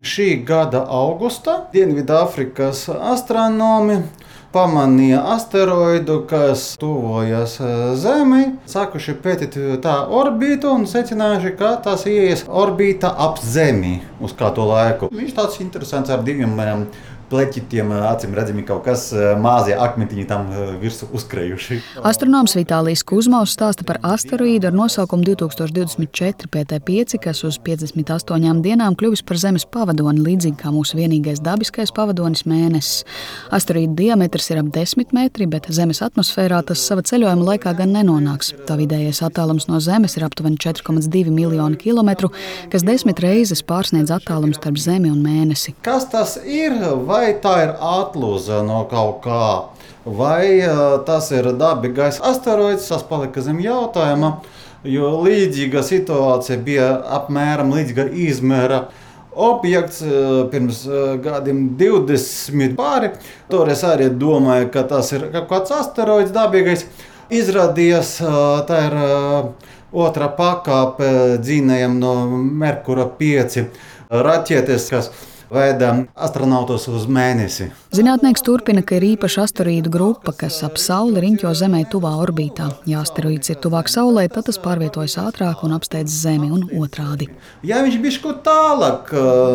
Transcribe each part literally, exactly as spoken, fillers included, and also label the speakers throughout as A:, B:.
A: Šī gada augustā Dienvidāfrikas astronomi pamanīja asteroīdu, kas tuvojas Zemei, sākuši pētīt tā orbitu un secinājuši, ka tas ies orbīta ap Zemi uz kādu laiku. Viņš tāds interesants ar diviem pleķitiem, acīm redzami kaut kas mazie akmentiņi tam virsū uzkrējuši.
B: Astronoms Vitālijs Kuzmovs stāsta par asteroīdu ar nosaukumu divi tūkstoši divdesmit četri P T pieci, kas uz piecdesmit astoņām dienām kļuvis par Zemes pavadoni, līdzīgi kā mūsu vienīgais dabiskais pavadonis Mēnesis. Asteroīda diametrs ir ap desmit metri, bet Zemes atmosfērā tas sava ceļojuma laikā gan nenonāks. Tā vidējais attālums no Zemes ir aptuveni četri komats divi miljoni kilometru, kas desmit reizes pārsniedz attālumu starp Zemi un Mēnesi.
A: Kas tas ir? Vai tā ir atlūze no kaut kā, vai tas ir dabīgais asteroīds, tas palika zem jautājuma, jo līdzīga situācija bija apmēram līdzīga izmēra objekts pirms gadiem divdesmit pāri. Toreiz arī domāju, ka tas ir kaut kāds asteroīds dabīgais. Izrādījās, tā ir otra pakāpe dzinējam no Merkura pieci raķetes, kas veda astronautus uz Mēnesi.
B: Zinātnieks turpina, ka ir īpaša asteroīdu grupa, kas ap Sauli riņķo Zemē tuvā orbītā. Ja asteroīds ir tuvāk Saulē, tad tas pārvietojas ātrāk un apsteidz Zemi un otrādi.
A: Ja viņš bišķi tālāk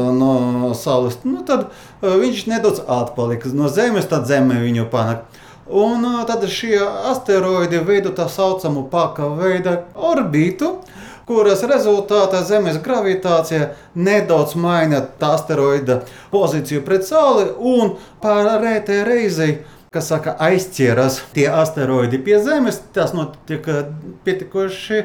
A: no Saules, nu tad viņš nedaudz atpaliks no Zemes, tad Zeme viņu panak. Un tad šie asteroīdi veido tā saucamu paka veida orbītu, kuras rezultātā Zemes gravitācija nedaudz maina tā asteroīda pozīciju pret Sauli un pārētē reizei, kas saka, aizķeras tie asteroīdi pie Zemes. Tas notiek pietiekoši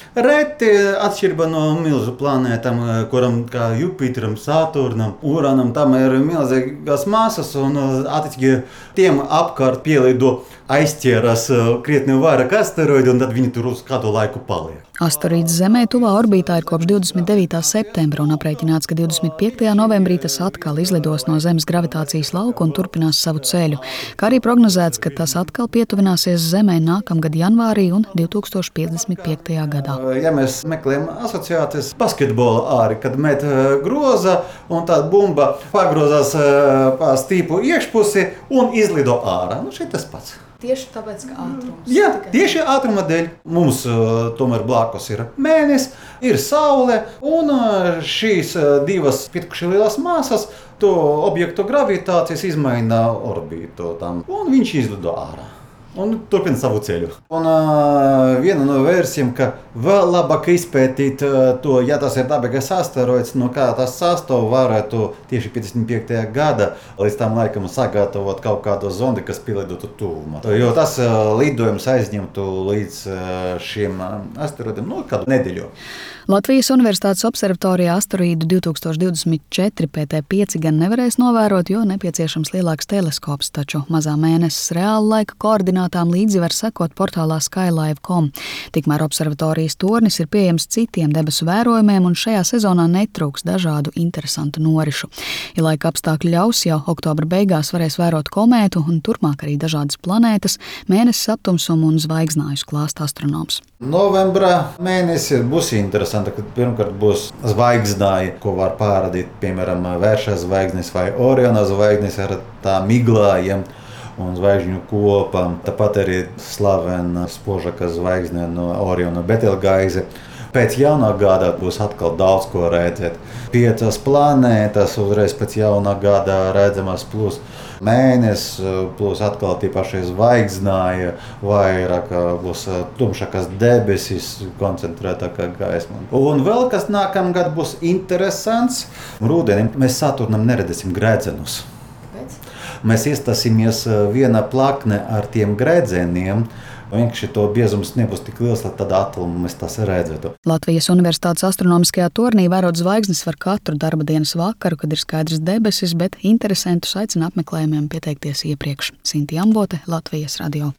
A: reti, atšķirībā no milzu planētām, kuram kā Jupiteram, Saturnam, Uranam, tam ir milzīgas masas un attiecīgi tiem apkārt pielido aizķeras krietni vairāk asteroīdi un tad viņi tur uz kādu laiku paliek.
B: Asteroīds Zemē tuvā orbītā ir kopš divdesmit devītā septembra un aprēķināts, ka divdesmit piektajā novembrī tas atkal izlidos no Zemes gravitācijas lauka un turpinās savu ceļu. Kā arī prognozēts, ka tas atkal pietuvināsies Zemē nākamgad janvārī un divi tūkstoši piecdesmit piektajā gadā.
A: Ja mēs meklējam asociācijas basketbola āri, kad met groza un tā bumba pagrozās pa stīpu iekšpusi un izlido ārā. Nu, šeit tas pats.
C: Tieši tāpēc, ka ātrums.
A: Jā, tieši ātruma dēļ. Mums uh, tomēr blakus ir Mēnesis, ir Saule, un uh, šīs uh, divas pietikuši lielās masas to objektu gravitācijas izmaina orbītu tam, un viņš izlido ārā. Un turpina savu ceļu. Un uh, viena no versijām, ka vēl labāk izpētīt uh, to, ja tas ir dabīgais asteroīds, no kā tas sastāv, varētu tieši piecdesmit piektajā gada līdz tam laikam sagatavot kaut kādu zondi, kas pielidotu tuvumā. Jo tas uh, lidojums aizņemtu līdz uh, šiem uh, asteroīdiem no kādu nedēļu.
B: Latvijas Universitātes observatorijā asteroīdu divi tūkstoši divdesmit četri P T pieci gan nevarēs novērot, jo nepieciešams lielāks teleskops, taču mazā Mēnesis reāla laika koordinātām līdzi var sekot portālā Skylive dot com. Tikmēr observatorijas tornis ir pieejams citiem debesu vērojumiem, un šajā sezonā netrūks dažādu interesantu norišu. Ja laika apstākļi ļaus, jau oktobra beigās varēs vērot komētu un turpmāk arī dažādas planētas, Mēnesis aptumsumu un zvaigznājus klāsta astronoms.
A: Novembrā mēnesis būs interesants. Kad pirmkārt būs zvaigznāji, ko var pārādīt, piemēram, Vēršas zvaigznes vai Oriona zvaigznes ar tā miglājiem un zvaigžņu kopām. Tāpat arī slavena spožaka zvaigzne no Oriona Betelgaize. Pēc jaunā gada būs atkal daudz ko redzēt. Piecas planētas uzreiz pēc jaunā gada redzamas, plus Mēnesis, plus atkal tie paši zvaigznāji, vairāk būs tumšākas debesis, koncentrētākā gaisma. Un vēl kas nākamgad būs interesants, rudenī mēs Saturnam neredzēsim gredzenus.
C: Kāpēc?
A: Mēs iestāsimies viena plakne ar tiem gredzeniem. Vienkārši to biezums nebūs tik liels, lai tādā attālumā mēs tās redzētu.
B: Latvijas Universitātes astronomiskajā tornī vērot zvaigznes var katru darba dienas vakaru, kad ir skaidrs debesis, bet interesantus aicina apmeklējumiem pieteikties iepriekš. Sinti Ambote, Latvijas radio.